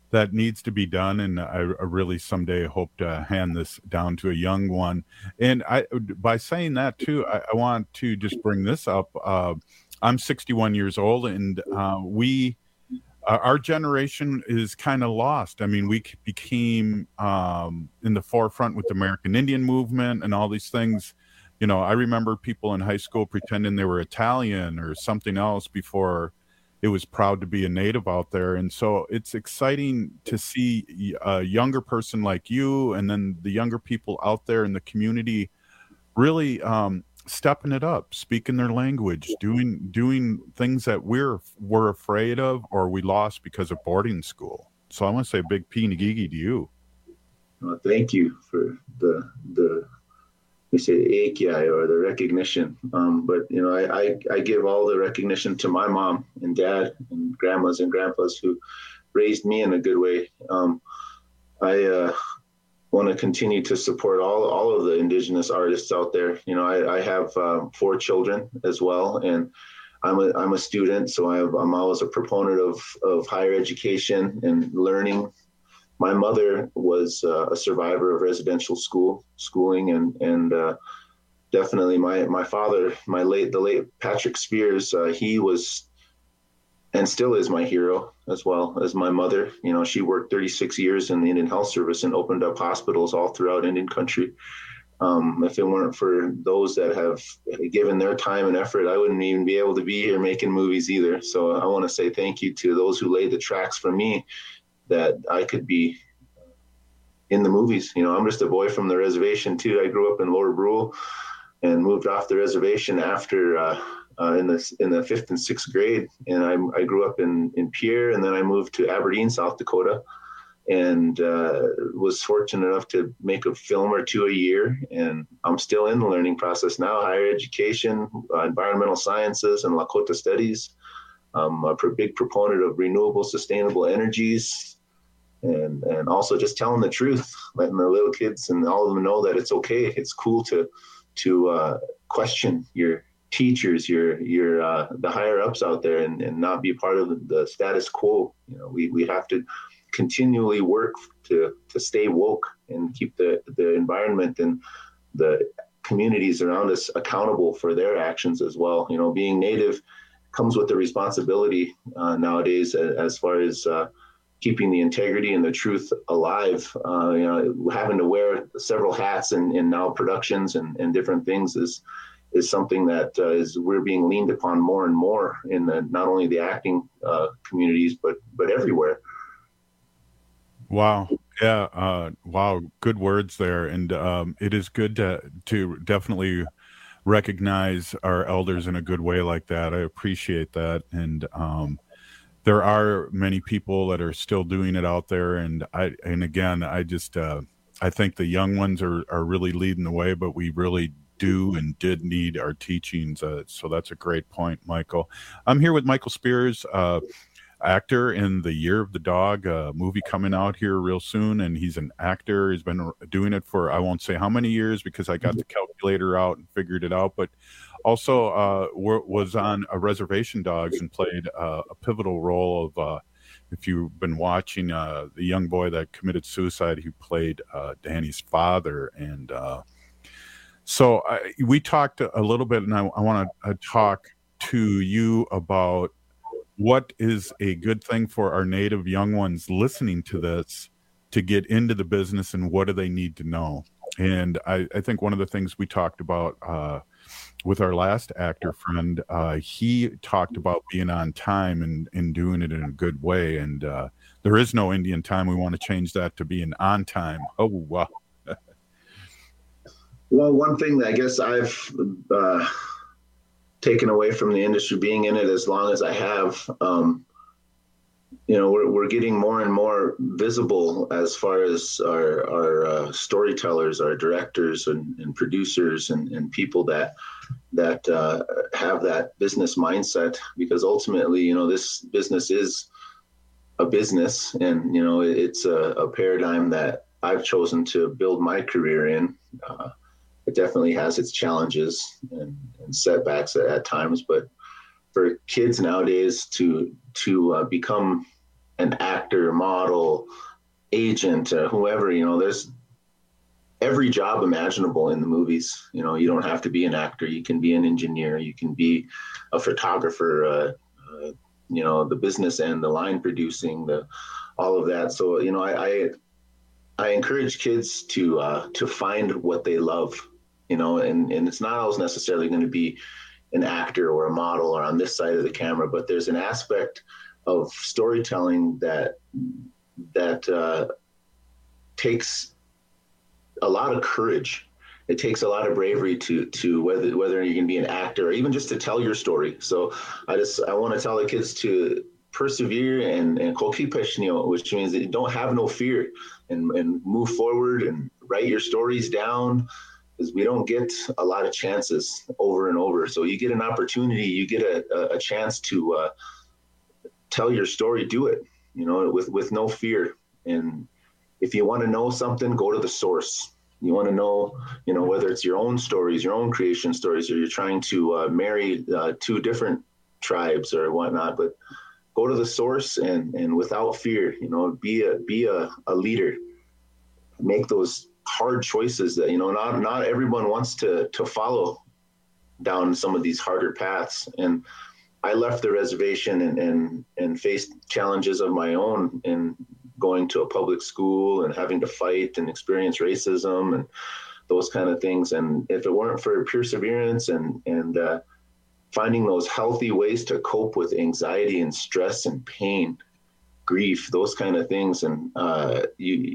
that needs to be done, and I, I really someday hope to hand this down to a young one. And I, by saying that too, I, I want to just bring this up. Uh, I'm sixty-one years old, and uh, we, uh, our generation is kind of lost. I mean, we became um, in the forefront with the American Indian movement and all these things. You know, I remember people in high school pretending they were Italian or something else before it was proud to be a native out there. And so it's exciting to see a younger person like you, and then the younger people out there in the community really um, stepping it up, speaking their language, doing doing things that we're we're afraid of or we lost because of boarding school. So I want to say a big P-Nagigi to you. Well, thank you for the the we say eikiai, or the recognition. Um, but, you know, I, I, I give all the recognition to my mom and dad and grandmas and grandpas who raised me in a good way. Um, I uh, want to continue to support all, all of the Indigenous artists out there. You know, I, I have um, four children as well, and I'm a, I'm a student, so I have, I'm always a proponent of, of higher education and learning. My mother was uh, a survivor of residential school schooling, and and uh, definitely my my father, my late the late Patrick Spears, uh, he was and still is my hero, as well as my mother. You know, she worked thirty-six years in the Indian Health Service and opened up hospitals all throughout Indian country. Um, if it weren't for those that have given their time and effort, I wouldn't even be able to be here making movies either. So I want to say thank you to those who laid the tracks for me, that I could be in the movies. You know, I'm just a boy from the reservation too. I grew up in Lower Brule and moved off the reservation after uh, uh, in the in the fifth and sixth grade. And I, I grew up in in Pierre, and then I moved to Aberdeen, South Dakota, and uh, was fortunate enough to make a film or two a year. And I'm still in the learning process now: higher education, uh, environmental sciences, and Lakota studies. I'm a big proponent of renewable, sustainable energies. And and also just telling the truth, letting the little kids and all of them know that it's okay. It's cool to to uh, question your teachers, your your uh, the higher ups out there, and, and not be part of the, the status quo. You know, we, we have to continually work to to stay woke and keep the the environment and the communities around us accountable for their actions as well. You know, being Native comes with the responsibility uh, nowadays as, as far as uh, keeping the integrity and the truth alive. Uh, you know, having to wear several hats in, in now productions and, and different things is is something that uh, is we're being leaned upon more and more in the, not only the acting uh, communities, but but everywhere. Wow. Yeah. Uh, wow. Good words there. And um, it is good to to definitely recognize our elders in a good way like that. I appreciate that. And um, there are many people that are still doing it out there. And I, and again, I just, uh, I think the young ones are, are really leading the way, but we really do and did need our teachings. Uh, so that's a great point, Michael. I'm here with Michael Spears, uh, actor in The Year of the Dog, a movie coming out here real soon. And he's an actor. He's been doing it for, I won't say how many years because I got the calculator out and figured it out, but also uh, was on a Reservation Dogs and played uh, a pivotal role of, uh, if you've been watching, uh, the young boy that committed suicide, he played uh, Danny's father. And uh, so I, we talked a little bit, and I, I want to uh, talk to you about what is a good thing for our Native young ones listening to this to get into the business, and what do they need to know? And I, I think one of the things we talked about uh, with our last actor friend, uh, he talked about being on time and, and doing it in a good way. And uh, there is no Indian time. We want to change that to being on time. Oh, wow. Well, one thing that I guess I've uh, taken away from the industry, being in it as long as I have, um, you know, we're, we're getting more and more visible as far as our, our uh, storytellers, our directors and, and producers and, and people that that uh, have that business mindset, because ultimately, you know, this business is a business, and, you know, it's a, a paradigm that I've chosen to build my career in. Uh, it definitely has its challenges and, and setbacks at, at times, but for kids nowadays to to uh, become an actor, model, agent, uh, whoever, you know, there's every job imaginable in the movies. You know, you don't have to be an actor. You can be an engineer. You can be a photographer, uh, uh, you know, the business end, the line producing, the all of that. So, you know, I I, I encourage kids to uh, to find what they love, you know, and, and it's not always necessarily going to be an actor or a model or on this side of the camera, but there's an aspect of storytelling that that uh, takes a lot of courage. It takes a lot of bravery to to whether whether you can be an actor or even just to tell your story. So I just I want to tell the kids to persevere and and which means that you don't have no fear and and move forward and write your stories down, because we don't get a lot of chances over and over. So you get an opportunity, you get a, a chance to uh, tell your story, do it, you know, with, with no fear. And if you want to know something, go to the source. You want to know, you know, whether it's your own stories, your own creation stories, or you're trying to uh, marry uh, two different tribes or whatnot, but go to the source and, and without fear, you know, be a, be a, a leader, make those hard choices that, you know, not, not everyone wants to, to follow down some of these harder paths. And I left the reservation and, and, and faced challenges of my own in going to a public school and having to fight and experience racism and those kind of things. And if it weren't for perseverance and, and uh, finding those healthy ways to cope with anxiety and stress and pain, grief, those kind of things, and uh, you,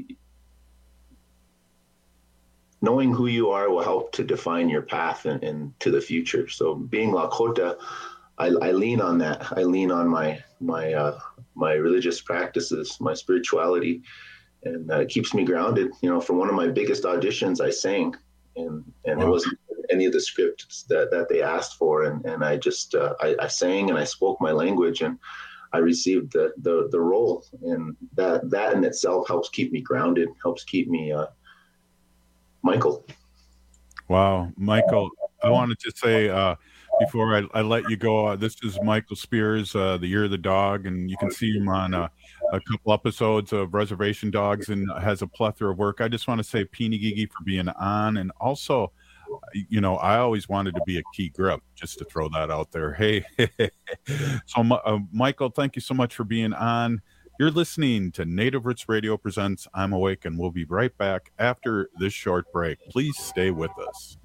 knowing who you are will help to define your path and, and to the future. So being Lakota, I, I lean on that. I lean on my my uh, my religious practices, my spirituality, and uh, it keeps me grounded. You know, for one of my biggest auditions, I sang, and and wow. It wasn't any of the scripts that, that they asked for, and and I just uh, I, I sang and I spoke my language, and I received the the the role, and that that in itself helps keep me grounded, helps keep me uh, Michael. Wow, Michael, I wanted to say. Uh, Before I, I let you go, uh, this is Michael Spears, uh, The Year of the Dog, and you can see him on uh, a couple episodes of Reservation Dogs and has a plethora of work. I just want to say Peeny Gigi for being on, and also, you know, I always wanted to be a Key Grip, just to throw that out there. Hey, so uh, Michael, thank you so much for being on. You're listening to Native Roots Radio Presents I'm Awake, and we'll be right back after this short break. Please stay with us.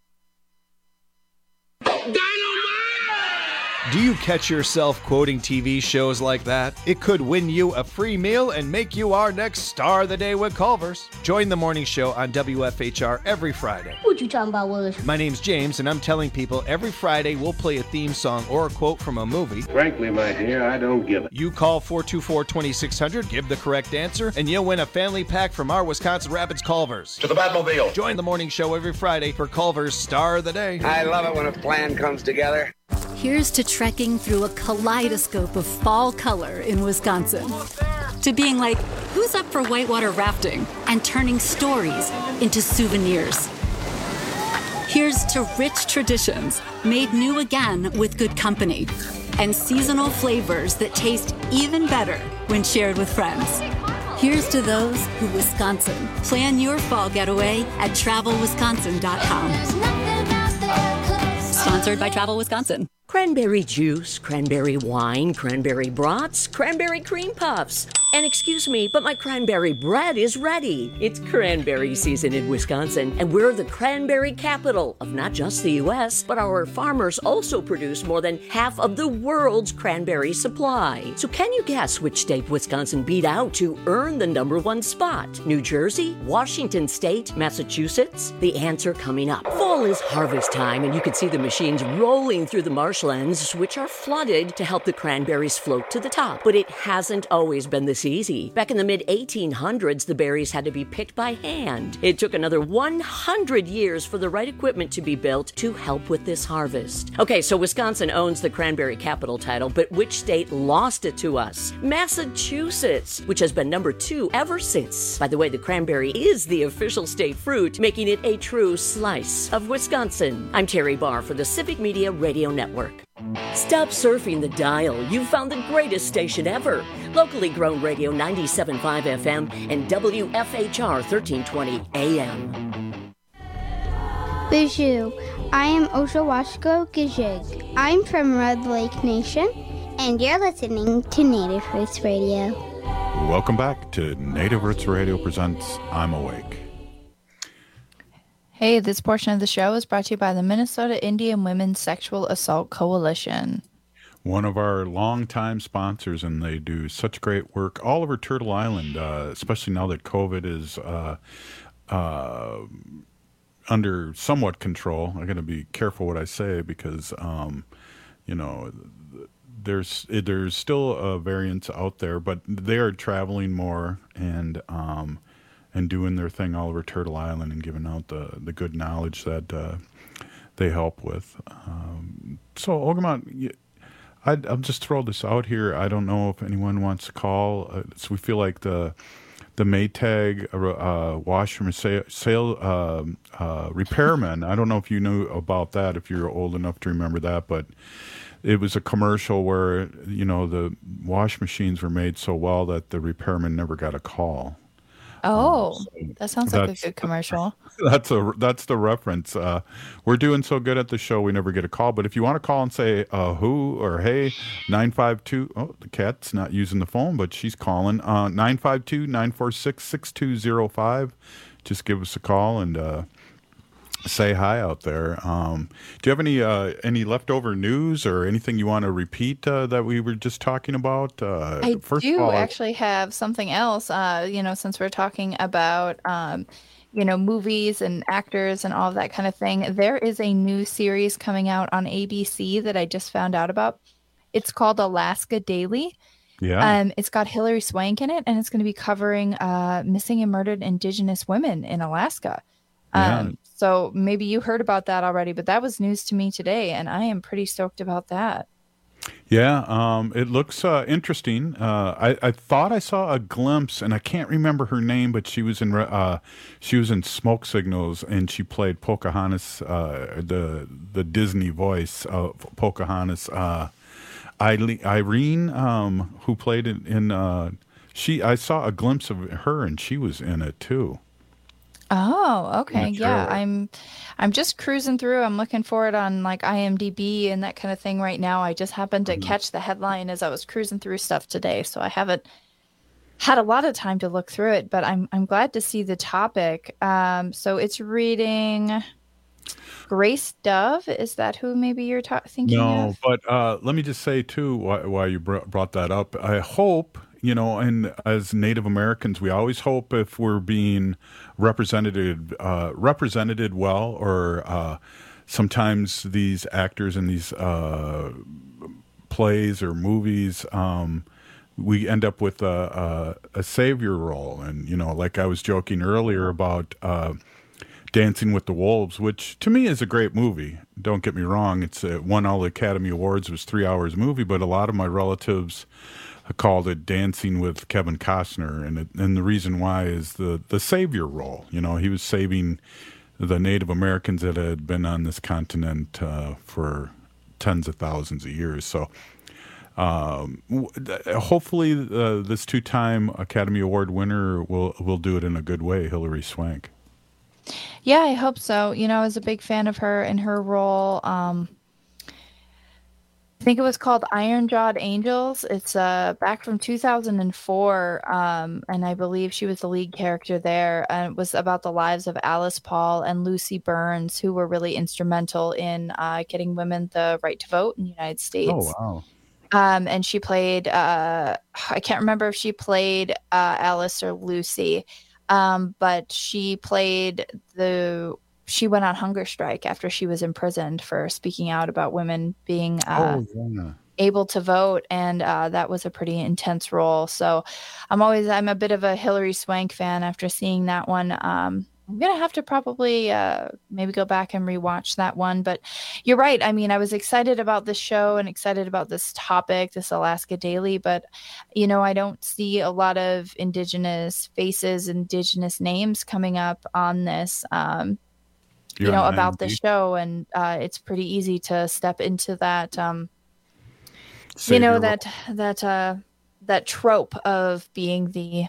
Do you catch yourself quoting T V shows like that? It could win you a free meal and make you our next star of the day with Culver's. Join the morning show on W F H R every Friday. What you talking about, Willis? My name's James, and I'm telling people every Friday we'll play a theme song or a quote from a movie. Frankly, my dear, I don't give it. You call four two four, two six zero zero, give the correct answer, and you'll win a family pack from our Wisconsin Rapids Culver's. To the Batmobile. Join the morning show every Friday for Culver's Star of the Day. I love it when a plan comes together. Here's to trekking through a kaleidoscope of fall color in Wisconsin. To being like, who's up for whitewater rafting? And turning stories into souvenirs. Here's to rich traditions made new again with good company. And seasonal flavors that taste even better when shared with friends. Here's to those who Wisconsin. Plan your fall getaway at travel wisconsin dot com. Sponsored by Travel Wisconsin. Cranberry juice, cranberry wine, cranberry brats, cranberry cream puffs. And excuse me, but my cranberry bread is ready. It's cranberry season in Wisconsin, and we're the cranberry capital of not just the U S, but our farmers also produce more than half of the world's cranberry supply. So can you guess which state Wisconsin beat out to earn the number one spot? New Jersey, Washington State, Massachusetts? The answer coming up. Fall is harvest time, and you can see the machines rolling through the marshlands, which are flooded to help the cranberries float to the top. But it hasn't always been this easy. Back in the mid eighteen hundreds, the berries had to be picked by hand. It took another one hundred years for the right equipment to be built to help with this harvest. Okay, so Wisconsin owns the cranberry capital title, but which state lost it to us? Massachusetts, which has been number two ever since. By the way, the cranberry is the official state fruit, making it a true slice of Wisconsin. I'm Terry Barr for the Civic Media Radio Network. Stop surfing the dial. You've found the greatest station ever. Locally grown radio ninety-seven point five F M and W F H R thirteen twenty A M. Bonjour, I am Oshawashko Gijig. I'm from Red Lake Nation, and you're listening to Native Roots Radio. Welcome back to Native Roots Radio presents I'm Awake. Hey, this portion of the show is brought to you by the Minnesota Indian Women's Sexual Assault Coalition. One of our longtime sponsors, and they do such great work all over Turtle Island, uh, especially now that COVID is uh, uh, under somewhat control. I got to be careful what I say because, um, you know, there's there's still a variant out there, but they are traveling more and um, and doing their thing all over Turtle Island and giving out the, the good knowledge that uh, they help with. Um, so, Ogimat, I'd, I'll just throw this out here. I don't know if anyone wants to call. Uh, so we feel like the the Maytag uh, washer sale, sale uh, uh, repairman. I don't know if you knew about that, if you're old enough to remember that, but it was a commercial where, you know, the wash machines were made so well that the repairman never got a call. Oh, um, so that sounds like a good commercial. That's a that's the reference. Uh, we're doing so good at the show, we never get a call. But if you want to call and say uh, who or hey, nine five two. Oh, the cat's not using the phone, but she's calling. Uh, nine five two, nine four six, six two zero five. Just give us a call and uh, say hi out there. Um, do you have any uh, any leftover news or anything you want to repeat uh, that we were just talking about? Uh, I first do of all, actually have something else, uh, you know, since we're talking about, um, you know, movies and actors and all of that kind of thing. There is a new series coming out on A B C that I just found out about. It's called Alaska Daily. Yeah. Um, it's got Hilary Swank in it, and it's going to be covering uh, missing and murdered Indigenous women in Alaska. Um, Yeah. So maybe you heard about that already, but that was news to me today, and I am pretty stoked about that. Yeah, um, it looks uh, interesting. Uh, I, I thought I saw a glimpse, and I can't remember her name, but she was in re- uh, she was in Smoke Signals, and she played Pocahontas, uh, the the Disney voice of Pocahontas. Uh, Eileen- Irene, um, who played in, in uh, she, I saw a glimpse of her, and she was in it too. Oh, okay. Not Yeah, sure. I'm I'm just cruising through. I'm looking for it on like I M D B and that kind of thing right now. I just happened to catch the headline as I was cruising through stuff today, so I haven't had a lot of time to look through it, but I'm I'm glad to see the topic. Um, so it's reading Grace Dove. Is that who maybe you're ta- thinking No, of? but uh, let me just say too, why, why you br- brought that up. I hope, you know, and as Native Americans, we always hope if we're being represented, uh, represented well, or uh, sometimes these actors in these uh, plays or movies, um, we end up with a, a, a savior role. And, you know, like I was joking earlier about uh, Dancing with the Wolves, which to me is a great movie. Don't get me wrong. It's uh, won all the Academy Awards. It was three hours movie, but a lot of my relatives called it Dancing with Kevin Costner. And it, and the reason why is the, the savior role. You know, he was saving the Native Americans that had been on this continent uh, for tens of thousands of years. So um, w- hopefully uh, this two-time Academy Award winner will, will do it in a good way, Hilary Swank. Yeah, I hope so. You know, I was a big fan of her in her role. Um, I think it was called Iron Jawed Angels. It's uh, back from two thousand four, um, and I believe she was the lead character there. And it was about the lives of Alice Paul and Lucy Burns, who were really instrumental in uh, getting women the right to vote in the United States. Oh, wow. Um, and she played, uh, I can't remember if she played uh, Alice or Lucy, um, but she played the, she went on hunger strike after she was imprisoned for speaking out about women being uh, oh, yeah. able to vote. And uh, that was a pretty intense role. So I'm always, I'm a bit of a Hilary Swank fan after seeing that one. Um, I'm going to have to probably uh, maybe go back and rewatch that one. But you're right. I mean, I was excited about this show and excited about this topic, this Alaska Daily. But, you know, I don't see a lot of Indigenous faces, Indigenous names coming up on this, um, you You're know, on about I M D B? the show. And uh, it's pretty easy to step into that, um, you know Savior that that uh that trope of being the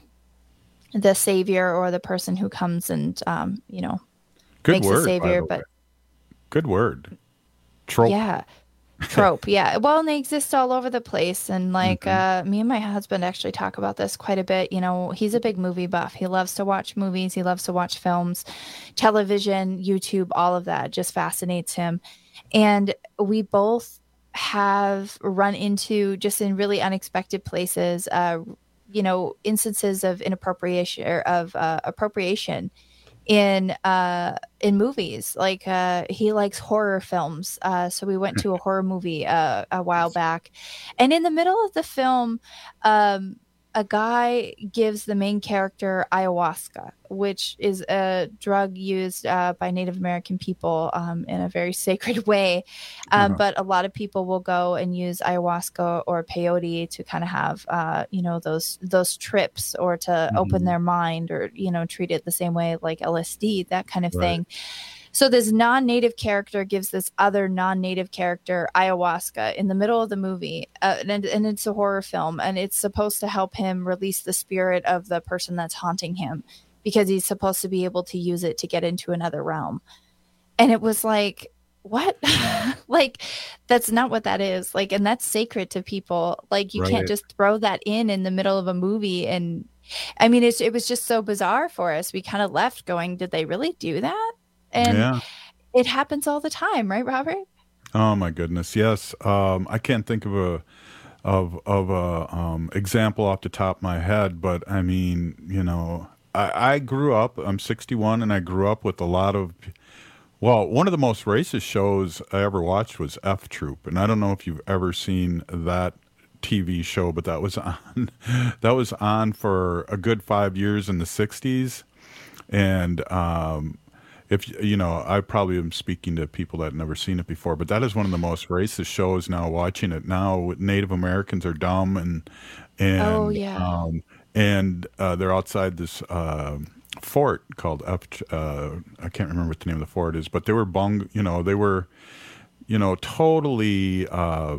the savior or the person who comes and um you know Good makes word, a savior, by the but way. Good word. Trope. yeah. Trope, yeah. Well, and they exist all over the place. And like Mm-hmm. uh, me and my husband actually talk about this quite a bit. You know, he's a big movie buff. He loves to watch movies. He loves to watch films, television, YouTube, all of that just fascinates him. And we both have run into, just in really unexpected places, uh, you know, instances of inappropriation or of uh, appropriation in uh in movies. Like uh he likes horror films, uh so we went to a horror movie uh a while back, and in the middle of the film um a guy gives the main character ayahuasca, which is a drug used uh, by Native American people um, in a very sacred way. Um, Uh-huh. But a lot of people will go and use ayahuasca or peyote to kind of have, uh, you know, those those trips, or to open Mhm. their mind, or, you know, treat it the same way like L S D, that kind of Right. thing. So this non-native character gives this other non-native character ayahuasca in the middle of the movie, uh, and, and it's a horror film, and it's supposed to help him release the spirit of the person that's haunting him, because he's supposed to be able to use it to get into another realm. And it was like, what? Like, that's not what that is. Like, and that's sacred to people. Like, you Right. can't just throw that in in the middle of a movie. And I mean, it's, it was just so bizarre for us. We kind of left going, did they really do that? And Yeah. it happens all the time, right, Robert? Oh my goodness, yes. Um, I can't think of a of of a um, example off the top of my head, but I mean, you know, I, I grew up. I'm sixty-one, and I grew up with a lot of. Well, one of the most racist shows I ever watched was F Troop, and I don't know if you've ever seen that T V show, but that was on that was on for a good five years in the sixties, and um, if you know, I probably am speaking to people that have never seen it before, but that is one of the most racist shows now. Watching it now, Native Americans are dumb, and and Oh, yeah. um, and uh, they're outside this uh, fort called F. Uh, I can't remember what the name of the fort is, but they were bung. You know, they were, you know, totally. Uh,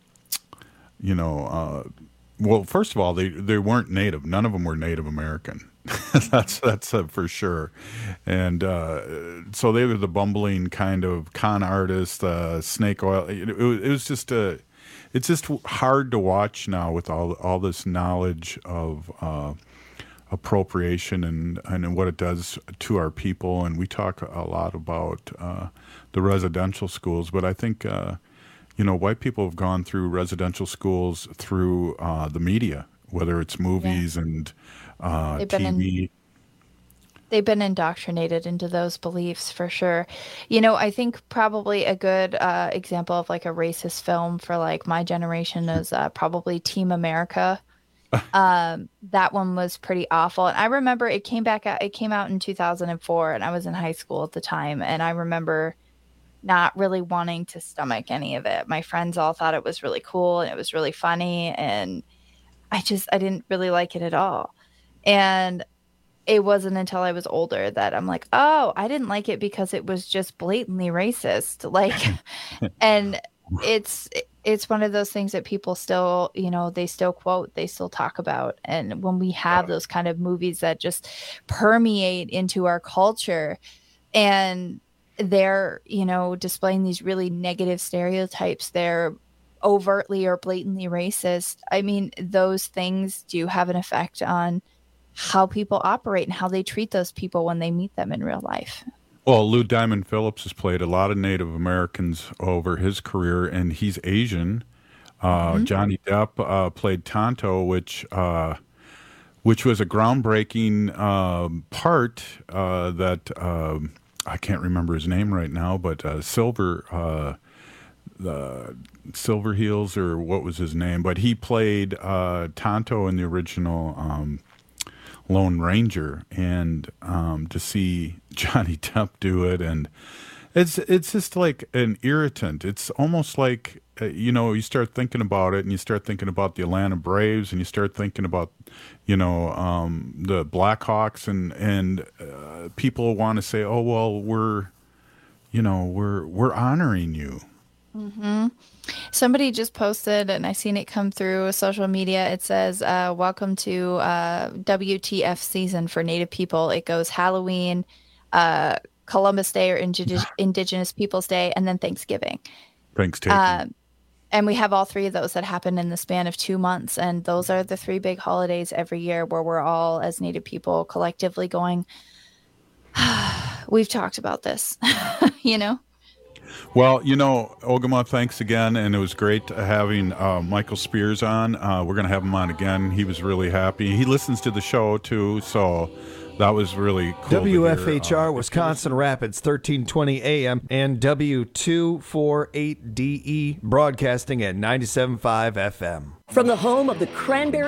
you know, uh, well, first of all, they they weren't Native. None of them were Native American. that's that's uh, for sure. And uh, so they were the bumbling kind of con artist, uh, snake oil. It, it, was, it was just a. It's just hard to watch now with all all this knowledge of uh, appropriation and and what it does to our people. And we talk a lot about uh, the residential schools, but I think uh, you know, white people have gone through residential schools through uh, the media, whether it's movies and uh, They've been T V. in- They've been indoctrinated into those beliefs for sure. You know, I think probably a good uh, example of like a racist film for like my generation is uh, probably Team America. um, that one was pretty awful. And I remember it came back out, it came out in two thousand four, and I was in high school at the time. And I remember not really wanting to stomach any of it. My friends all thought it was really cool and it was really funny. And I just, I didn't really like it at all. And it wasn't until I was older that I'm like, oh, I didn't like it because it was just blatantly racist. Like, and it's, it's one of those things that people still, you know, they still quote, they still talk about. And when we have those kind of movies that just permeate into our culture, and they're, you know, displaying these really negative stereotypes, they're overtly or blatantly racist. I mean, those things do have an effect on how people operate and how they treat those people when they meet them in real life. Well, Lou Diamond Phillips has played a lot of Native Americans over his career, and he's Asian. Uh, Mhm. Johnny Depp uh, played Tonto, which uh, which was a groundbreaking um, part uh, that um, I can't remember his name right now, but uh, Silver uh, the Silver Heels, or what was his name? But he played uh, Tonto in the original Um, Lone Ranger, and um, to see Johnny Depp do it, and it's it's just like an irritant. It's almost like uh, you know, you start thinking about it, and you start thinking about the Atlanta Braves, and you start thinking about, you know, um, the Blackhawks, and and uh, people want to say, oh well, we're, you know, we're we're honoring you. Mm-hmm. Somebody just posted, and I seen it come through social media. It says, uh, welcome to uh, W T F season for Native people. It goes Halloween, uh, Columbus Day or Indi- Indigenous Peoples Day, and then Thanksgiving. Thanksgiving. Uh, and we have all three of those that happen in the span of two months. And those are the three big holidays every year where we're all, as Native people, collectively going, we've talked about this, you know? Well, you know, Ogama, thanks again, and it was great having uh, Michael Spears on. Uh, we're going to have him on again. He was really happy. He listens to the show, too, so that was really cool. W F H R, uh, Wisconsin Rapids, thirteen twenty A M, and W two forty-eight D E, broadcasting at ninety-seven point five F M. From the home of the Cranberry